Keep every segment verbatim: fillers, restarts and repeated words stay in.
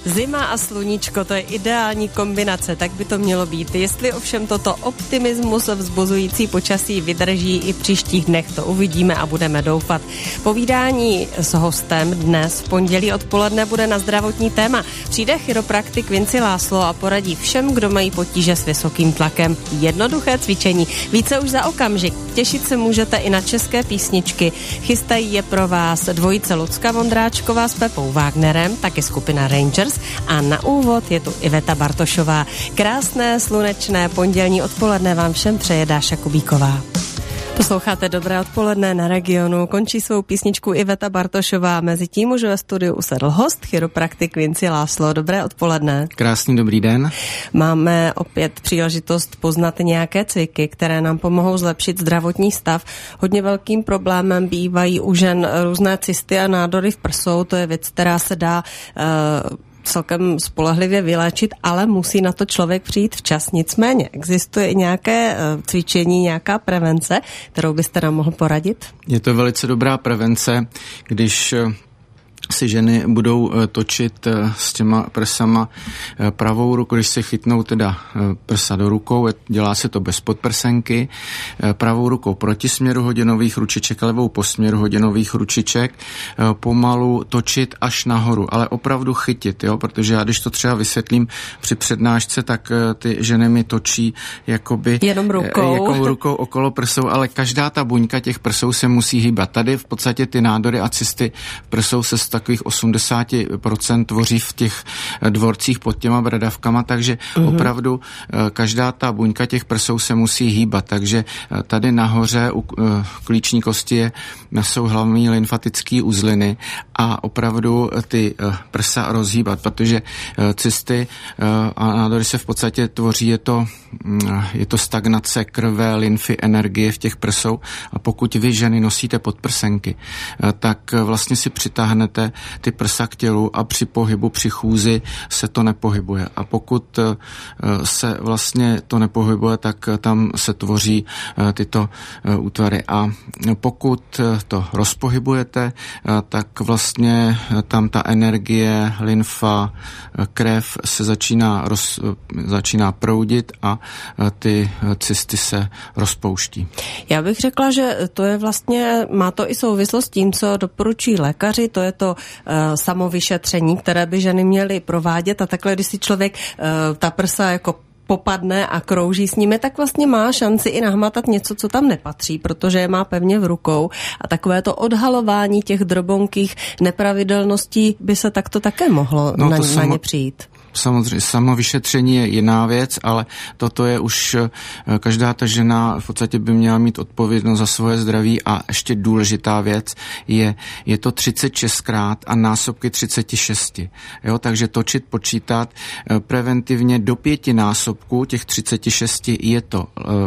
Zima a sluníčko, to je ideální kombinace, tak by to mělo být. Jestli ovšem toto optimismus vzbuzující počasí vydrží i v příštích dnech, to uvidíme a budeme doufat. Povídání s hostem dnes v pondělí odpoledne bude na zdravotní téma. Přijde chiropraktik Vinci László a poradí všem, kdo mají potíže s vysokým tlakem. Jednoduché cvičení. Více už za okamžik. Těšit se můžete i na české písničky. Chystají je pro vás dvojice Lucka Vondráčková s Pepou Wagnerem, taky skupina Rangers. A na úvod je tu Iveta Bartošová. Krásné, slunečné pondělní odpoledne vám všem přeje Dáša Kubíková. Posloucháte Dobré odpoledne na Regionu. Končí svou písničku Iveta Bartošová. Mezitím už ve studiu usedl host, chiropraktik Vinci László. Dobré odpoledne. Krásný dobrý den. Máme opět příležitost poznat nějaké cviky, které nám pomohou zlepšit zdravotní stav. Hodně velkým problémem bývají u žen různé cysty a nádory v prsou. To je věc, která se dá uh, celkem spolehlivě vyléčit, ale musí na to člověk přijít včas. Nicméně existuje i nějaké cvičení, nějaká prevence, kterou byste nám mohl poradit? Je to velice dobrá prevence, když si ženy budou točit s těma prsama pravou ruku, když se chytnou teda prsa do rukou, dělá se to bez podprsenky, pravou rukou proti směru hodinových ručiček, levou po směru hodinových ručiček, pomalu točit až nahoru, ale opravdu chytit, jo, protože já když to třeba vysvětlím při přednášce, tak ty ženy mi točí jakoby jenom rukou, jakou rukou okolo prsou, ale každá ta buňka těch prsou se musí hýbat. Tady v podstatě ty nádory a cysty v prsou se takových osmdesát procent tvoří v těch dvorcích pod těma bradavkama, takže uh-huh. opravdu každá ta buňka těch prsou se musí hýbat, takže tady nahoře u klíční kosti je, jsou hlavní lymfatické uzliny a opravdu ty prsa rozhýbat, protože cysty a nádory se v podstatě tvoří, je to, je to stagnace krve, lymfy, energie v těch prsou a pokud vy ženy nosíte podprsenky, tak vlastně si přitáhnete ty prsa k tělu a při pohybu, při chůzi se to nepohybuje. A pokud se vlastně to nepohybuje, tak tam se tvoří tyto útvary. A pokud to rozpohybujete, tak vlastně tam ta energie, lymfa, krev se začíná, roz, začíná proudit a ty cysty se rozpouští. Já bych řekla, že to je vlastně, má to i souvislost s tím, co doporučí lékaři, to je to uh, samovyšetření, které by ženy měly provádět a takhle, když si člověk uh, ta prsa jako popadne a krouží s nimi, tak vlastně má šanci i nahmatat něco, co tam nepatří, protože je má pevně v rukou a takové to odhalování těch drobonkých nepravidelností by se takto také mohlo no, na, samo... na ně přijít. Samozřejmě samovyšetření je jiná věc, ale toto je už, každá ta žena v podstatě by měla mít odpovědnost za svoje zdraví a ještě důležitá věc je, je to třicet šestkrát a násobky třicet šest. Jo, takže točit, počítat preventivně do pěti násobků těch třicet šest je to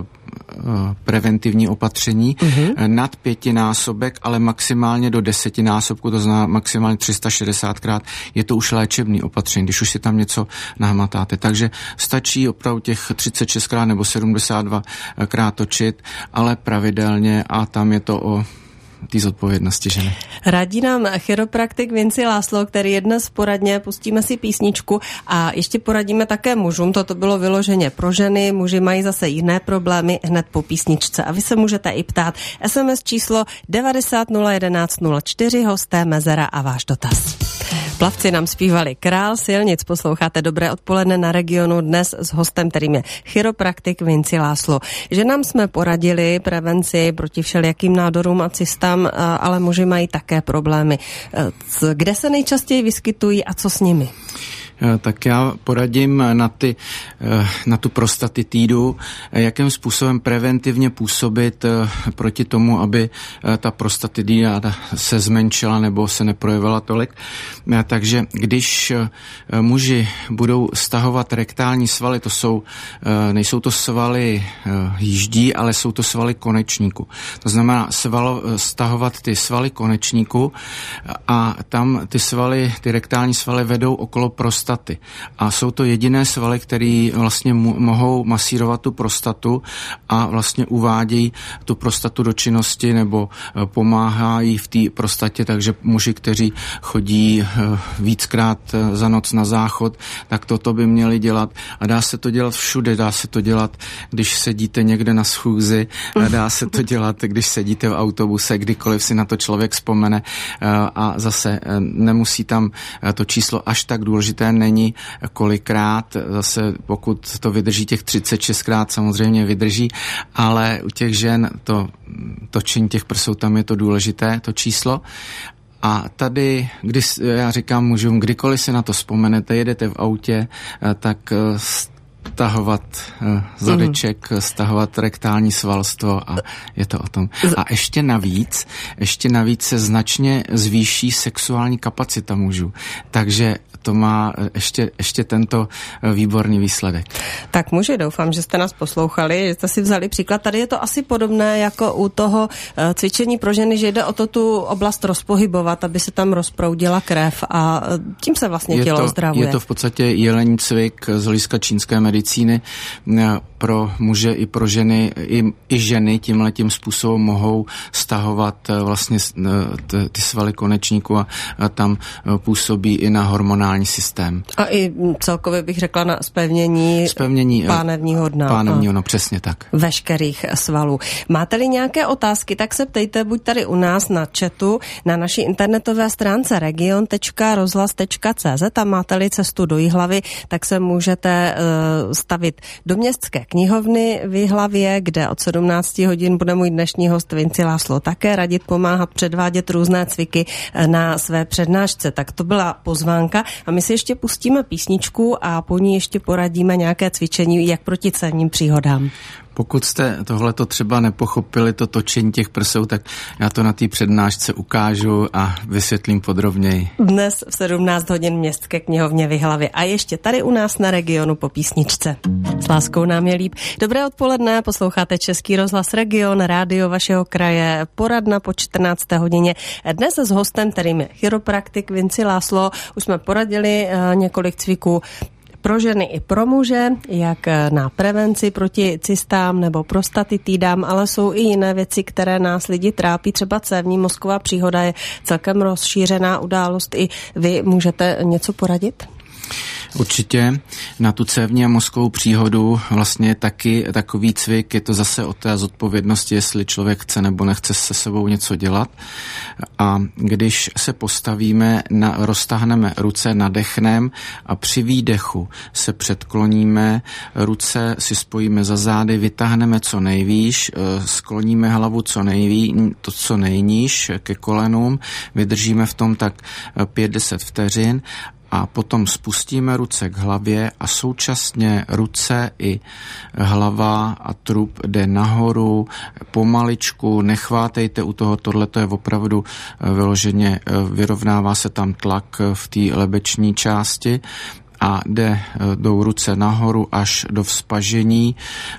preventivní opatření, uh-huh. nad pětinásobek, ale maximálně do desetinásobku, to znamená maximálně tři sta šedesátkrát, je to už léčebný opatření, když už si tam něco nahmatáte. Takže stačí opravdu těch třicet šestkrát nebo sedmdesát dvakrát točit, ale pravidelně a tam je to o té zodpovědnosti ženy. Radí nám chiropraktik Vinci László, který je dnes v poradně, pustíme si písničku a ještě poradíme také mužům, toto bylo vyloženě pro ženy, muži mají zase jiné problémy hned po písničce a vy se můžete i ptát. es em es číslo devadesát nula jedenáct nula čtyři, hosté Mezera a váš dotaz. Plavci nám zpívali Král silnic, posloucháte Dobré odpoledne na Regionu dnes s hostem, kterým je chiropraktik Vinci László. Že nám jsme poradili prevenci proti všelijakým nádorům a cystám, ale muži mají také problémy. Kde se nejčastěji vyskytují a co s nimi? Tak já poradím na, ty, na tu prostatitídu, jakým způsobem preventivně působit proti tomu, aby ta prostatitida se zmenšila nebo se neprojevila tolik. Takže když muži budou stahovat rektální svaly, to jsou, nejsou to svaly jíždí, ale jsou to svaly konečníku. To znamená svalo, stahovat ty svaly konečníku a tam ty svaly, ty rektální svaly vedou okolo prostaty prostaty. A jsou to jediné svaly, které vlastně mu, mohou masírovat tu prostatu a vlastně uvádějí tu prostatu do činnosti nebo pomáhají v té prostatě, takže muži, kteří chodí víckrát za noc na záchod, tak toto by měli dělat. A dá se to dělat všude, dá se to dělat, když sedíte někde na schůzi, dá se to dělat, když sedíte v autobuse, kdykoliv si na to člověk vzpomene a zase nemusí tam, to číslo až tak důležité není, kolikrát, zase pokud to vydrží těch třicet šestkrát, samozřejmě vydrží, ale u těch žen to točení těch prsou, tam je to důležité, to číslo. A tady, když já říkám mužům, kdykoliv si na to vzpomenete, jedete v autě, tak stahovat zadeček, mm. stahovat rektální svalstvo a je to o tom. A ještě navíc, ještě navíc se značně zvýší sexuální kapacita mužů. Takže to má ještě, ještě tento výborný výsledek. Tak muži, doufám, že jste nás poslouchali, že jste si vzali příklad. Tady je to asi podobné jako u toho cvičení pro ženy, že jde o to tu oblast rozpohybovat, aby se tam rozproudila krev a tím se vlastně je tělo to, ozdravuje. Je to v podstatě jelení cvik z hlediska čínské medicíny. Pro muže i pro ženy, i, i ženy tímhletím způsobem mohou stahovat vlastně ty svaly konečníku a, a tam působí i na hormonální systém. A i celkově bych řekla na zpevnění, zpevnění pánevního dna. Pánevního, no přesně tak. Veškerých svalů. Máte-li nějaké otázky, tak se ptejte buď tady u nás na chatu, na naší internetové stránce region tečka rozhlas tečka cé zet a máte-li cestu do Jihlavy, tak se můžete uh, stavit do městské knihovny v Jihlavě, kde od sedmnácti hodin bude můj dnešní host Vinci László také radit, pomáhat, předvádět různé cviky na své přednášce. Tak to byla pozvánka a my si ještě pustíme písničku a po ní ještě poradíme nějaké cvičení, jak proti cévním příhodám. Pokud jste tohleto třeba nepochopili, to točení těch prsou, tak já to na té přednášce ukážu a vysvětlím podrobněji. Dnes v sedmnáct hodin městské knihovně v Jihlavě a ještě tady u nás na regionu po písničce. S láskou nám je líp. Dobré odpoledne, posloucháte Český rozhlas Region, rádio vašeho kraje, poradna po čtrnácté hodině. Dnes s hostem, kterým je chiropraktik Vinci László. Už jsme poradili uh, několik cviků pro ženy i pro muže, jak na prevenci proti cystám nebo prostatitidám, ale jsou i jiné věci, které nás lidi trápí. Třeba cévní mozková příhoda je celkem rozšířená událost. I vy můžete něco poradit? Určitě. Na tu cévní a mozkovou příhodu vlastně taky takový cvik, je to zase o té zodpovědnosti, jestli člověk chce nebo nechce se sebou něco dělat. A když se postavíme, na, roztáhneme ruce, nadechneme a při výdechu se předkloníme, ruce si spojíme za zády, vytáhneme co nejvýš, skloníme hlavu co nejvíc, to co nejníž ke kolenům, vydržíme v tom tak pět deset vteřin a potom spustíme ruce k hlavě a současně ruce i hlava a trup jde nahoru pomaličku, nechvátejte u toho, tohleto je opravdu vyloženě, vyrovnává se tam tlak v té lebeční části a jde, jdou ruce nahoru až do vzpažení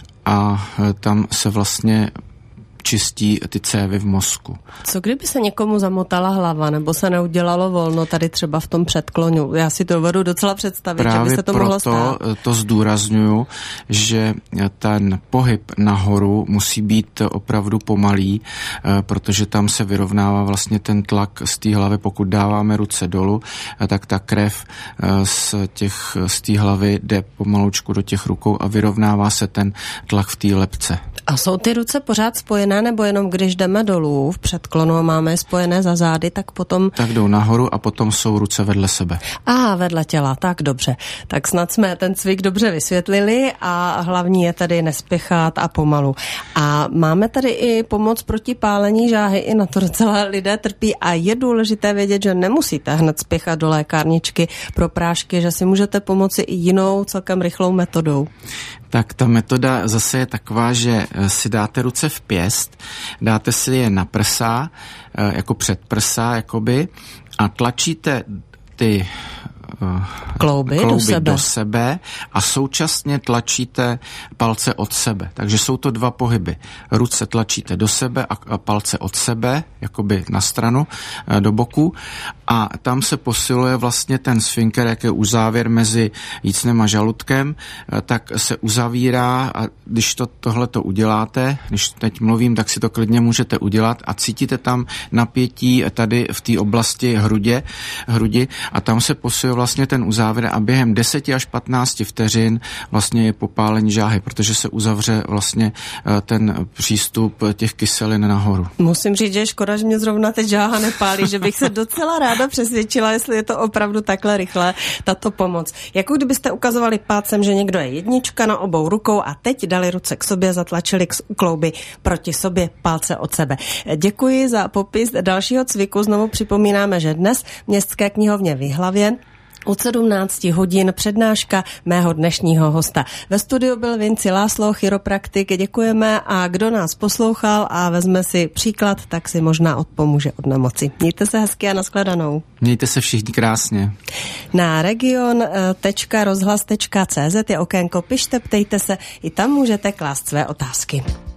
a tam se vlastně čistí ty cévy v mozku. Co kdyby se někomu zamotala hlava, nebo se neudělalo volno tady třeba v tom předklonu? Já si to dovedu docela představit, právě že by se to mohlo stát. Právě proto to zdůrazňuju, že ten pohyb nahoru musí být opravdu pomalý, protože tam se vyrovnává vlastně ten tlak z té hlavy. Pokud dáváme ruce dolů, tak ta krev z těch, z té hlavy jde pomalučku do těch rukou a vyrovnává se ten tlak v té lebce. A jsou ty ruce pořád spojené, nebo jenom když jdeme dolů v předklonu a máme je spojené za zády, tak potom... Tak jdou nahoru a potom jsou ruce vedle sebe. A vedle těla, tak dobře. Tak snad jsme ten cvik dobře vysvětlili a hlavní je tady nespěchat a pomalu. A máme tady i pomoc proti pálení žáhy, i na to docela lidé trpí a je důležité vědět, že nemusíte hned spěchat do lékárničky pro prášky, že si můžete pomoci i jinou celkem rychlou metodou. Tak ta metoda zase je taková, že si dáte ruce v pěst, dáte si je na prsa, jako před prsa, jakoby, a tlačíte ty klouby, klouby do, sebe. do sebe a současně tlačíte palce od sebe. Takže jsou to dva pohyby. Ruce tlačíte do sebe a palce od sebe, jakoby na stranu, do boku a tam se posiluje vlastně ten sfinkter, jak je uzávěr mezi jícnem a žaludkem, tak se uzavírá a když to, tohleto uděláte, když teď mluvím, tak si to klidně můžete udělat a cítíte tam napětí tady v té oblasti hrudě, hrudi a tam se posiluje vlastně ten uzávěr a během deset až patnáct vteřin vlastně je popálení žáhy, protože se uzavře vlastně ten přístup těch kyselin nahoru. Musím říct, že je škoda, že mě zrovna teď žáha nepálí, že bych se docela ráda přesvědčila, jestli je to opravdu takhle rychle, tato pomoc. Jako kdybyste ukazovali pálcem, že někdo je jednička na obou rukou a teď dali ruce k sobě, zatlačili klouby proti sobě, palce od sebe. Děkuji za popis dalšího cviku. Znovu připomínáme, že dnes v Městské knihovně v Jihlavě od sedmnáct hodin přednáška mého dnešního hosta. Ve studiu byl Vinci László, chiropraktik. Děkujeme a kdo nás poslouchal a vezme si příklad, tak si možná odpomůže od nemoci. Mějte se hezky a nashledanou. Mějte se všichni krásně. Na region tečka rozhlas tečka cé zet je okénko Pište, ptejte se, i tam můžete klást své otázky.